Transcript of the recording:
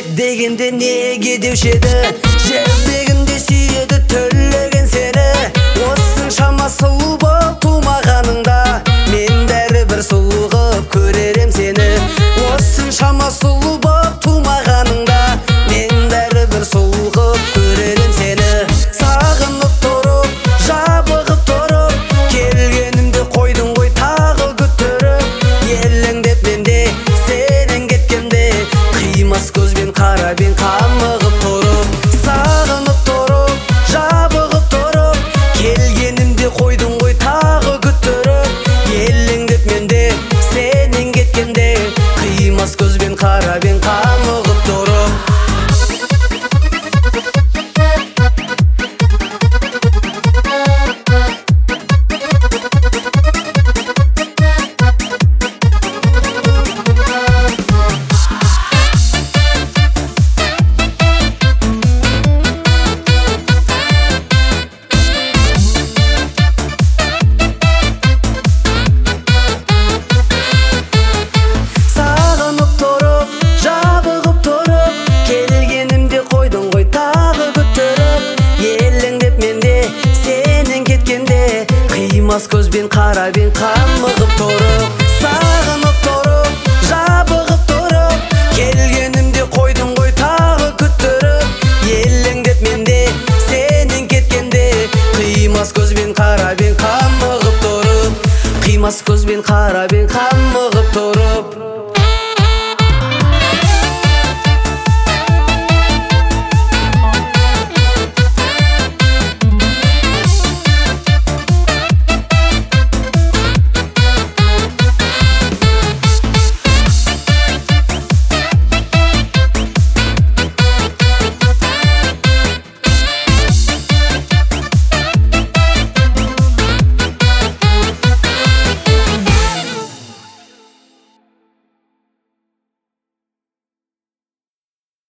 дегенде неге деуші еді, дегенде сүйеді төлеген сені. Осыншама сұлу болып тумағаныңда мен бәрібір сұлу қылып көререм сені. Осыншама сұлу болып тумағаныңда мен бәрібір сұлу қылып көререм сені. Сағынып тұрып, жабығып тұрып, келгенімде қойдың ғой тағы күттіріп. Елеңдеп менде сенен кеткенде, қимас көзбен қарап ең қамығып тұрып. Сағынып тұрып, жабығып тұрып, келгенімде қойдың ғой тағы күттіріп. Елеңдеп менде сенен кеткенде, қимас көзбен қарап ең қамығып тұрып. Қимас көзбен қарап ең қамығып тұрып. Сағынып тұрып, жабығып тұрып, келгенімде қойдың ғой тағы күттіріп. Елеңдеп менде сенен кеткенде, қимас көзбен қарап ең қамығып тұрып. Қимас көзбен қарап ең